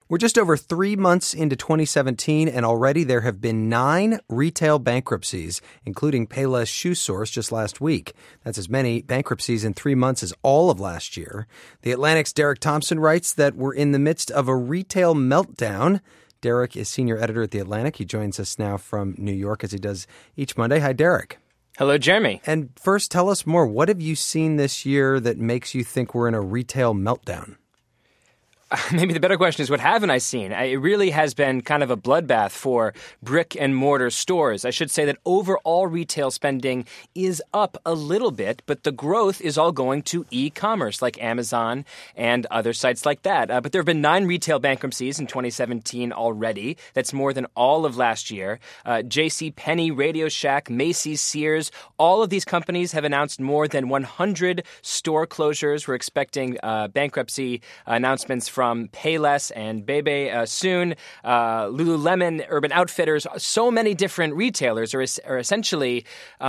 We're just over 3 months into 2017, and already there have been 9 retail bankruptcies, including Payless Shoe Source just last week. That's as many bankruptcies in 3 months as all of last year. The Atlantic's Derek Thompson writes that we're in the midst of a retail meltdown. Derek is senior editor at The Atlantic. He joins us now from New York, as he does each Monday. Hi, Derek. Hello, Jeremy. And first, tell us more. What have you seen this year that makes you think we're in a retail meltdown? Maybe the better question is, what haven't I seen? It really has been kind of a bloodbath for brick and mortar stores. I should say that overall retail spending is up a little bit, but the growth is all going to e-commerce like Amazon and other sites like that. But there have been 9 retail bankruptcies in 2017 already. That's more than all of last year. JCPenney, Radio Shack, Macy's, Sears, all of these companies have announced more than 100 store closures. We're expecting bankruptcy announcements from Payless and Bebe soon. Lululemon, Urban Outfitters, so many different retailers are essentially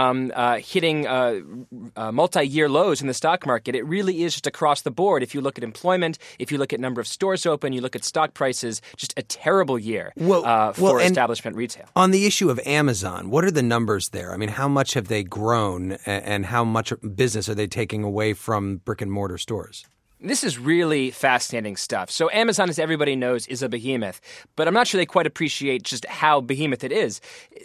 hitting multi-year lows in the stock market. It really is just across the board. If you look at employment, if you look at number of stores open, you look at stock prices, just a terrible year for establishment retail. On the issue of Amazon, what are the numbers there? I mean, how much have they grown and how much business are they taking away from brick and mortar stores? This is really fascinating stuff. So Amazon, as everybody knows, is a behemoth, but I'm not sure they quite appreciate just how behemoth it is.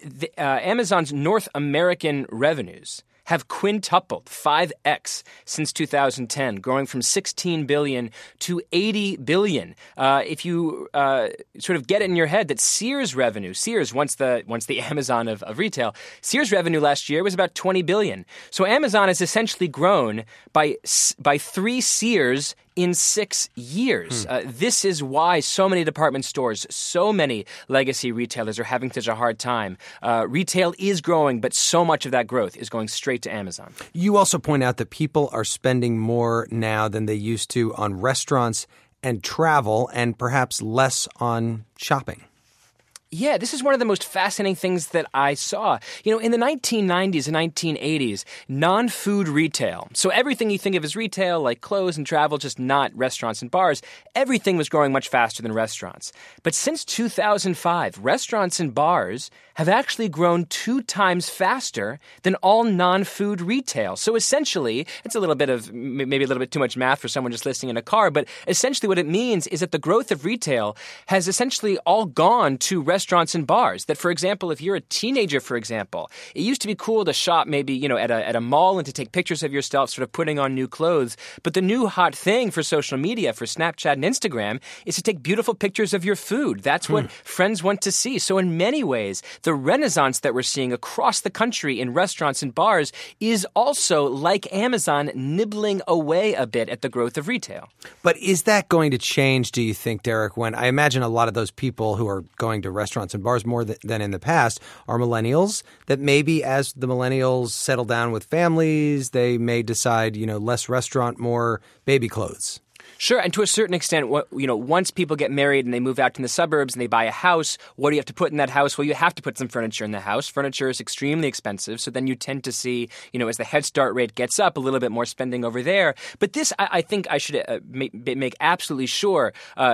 Amazon's North American revenues have quintupled, 5x, since 2010, growing from $16 billion to $80 billion. If you sort of get it in your head that Sears revenue, once the Amazon of retail, Sears revenue last year was about $20 billion. So Amazon has essentially grown by 3 Sears in 6 years. This is why so many department stores, so many legacy retailers are having such a hard time. Retail is growing, but so much of that growth is going straight to Amazon. You also point out that people are spending more now than they used to on restaurants and travel, and perhaps less on shopping. Yeah, this is one of the most fascinating things that I saw. You know, in the 1990s and 1980s, non-food retail, so everything you think of as retail, like clothes and travel, just not restaurants and bars, everything was growing much faster than restaurants. But since 2005, restaurants and bars have actually grown 2 times faster than all non-food retail. So essentially, it's a little bit of, maybe a little bit too much math for someone just listening in a car, but essentially what it means is that the growth of retail has essentially all gone to restaurants and bars. That, for example, if you're a teenager, for example, it used to be cool to shop maybe, you know, at a mall and to take pictures of yourself sort of putting on new clothes. But the new hot thing for social media, for Snapchat and Instagram, is to take beautiful pictures of your food. That's what friends want to see. So in many ways, the renaissance that we're seeing across the country in restaurants and bars is also, like Amazon, nibbling away a bit at the growth of retail. But is that going to change, do you think, Derek, when I imagine a lot of those people who are going to restaurants and bars more than in the past are millennials, that maybe as the millennials settle down with families, they may decide, you know, less restaurant, more baby clothes? Sure, and to a certain extent, once people get married and they move out in the suburbs and they buy a house, what do you have to put in that house? Well, you have to put some furniture in the house. Furniture is extremely expensive, so then you tend to see, as the Head Start rate gets up, a little bit more spending over there. But this, I think I should make absolutely sure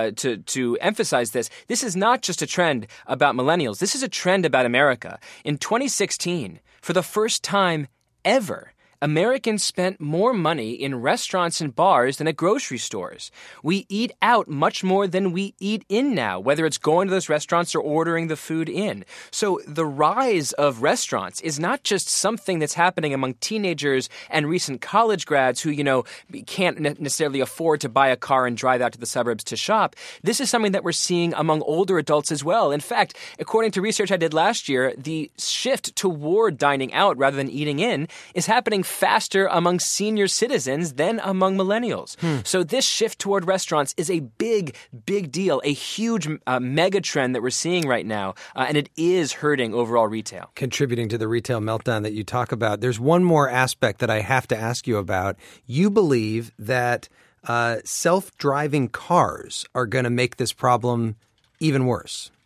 to emphasize this. This is not just a trend about millennials. This is a trend about America. In 2016, for the first time ever, Americans spent more money in restaurants and bars than at grocery stores. We eat out much more than we eat in now, whether it's going to those restaurants or ordering the food in. So the rise of restaurants is not just something that's happening among teenagers and recent college grads who, can't necessarily afford to buy a car and drive out to the suburbs to shop. This is something that we're seeing among older adults as well. In fact, according to research I did last year, the shift toward dining out rather than eating in is happening faster among senior citizens than among millennials. So this shift toward restaurants is a big, big deal, a huge mega trend that we're seeing right now, and it is hurting overall retail. Contributing to the retail meltdown that you talk about. There's one more aspect that I have to ask you about. You believe that self-driving cars are going to make this problem even worse.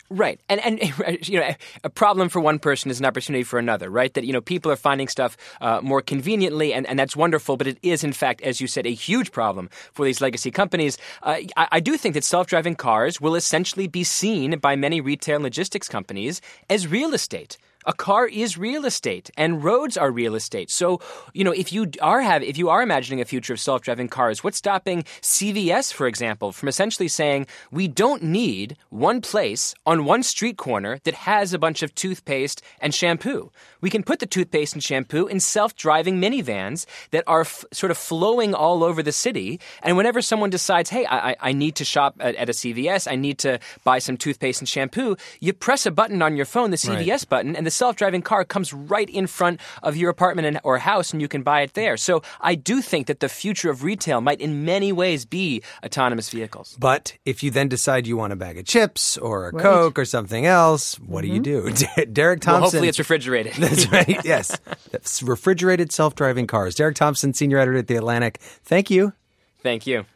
Right. And a problem for one person is an opportunity for another, right? That, people are finding stuff more conveniently, and that's wonderful, but it is, in fact, as you said, a huge problem for these legacy companies. I do think that self-driving cars will essentially be seen by many retail and logistics companies as real estate. A car is real estate, and roads are real estate. So, if you are imagining a future of self-driving cars, what's stopping CVS, for example, from essentially saying we don't need one place on one street corner that has a bunch of toothpaste and shampoo? We can put the toothpaste and shampoo in self-driving minivans that are sort of flowing all over the city. And whenever someone decides, hey, I need to shop at a CVS, I need to buy some toothpaste and shampoo, you press a button on your phone, the CVS button, and the self-driving car comes right in front of your apartment or house, and you can buy it there. So I do think that the future of retail might in many ways be autonomous vehicles. But if you then decide you want a bag of chips or a Coke or something else, what do you do? Derek Thompson. Well, hopefully it's refrigerated. That's right, yes. Refrigerated self-driving cars. Derek Thompson, senior editor at The Atlantic. Thank you. Thank you.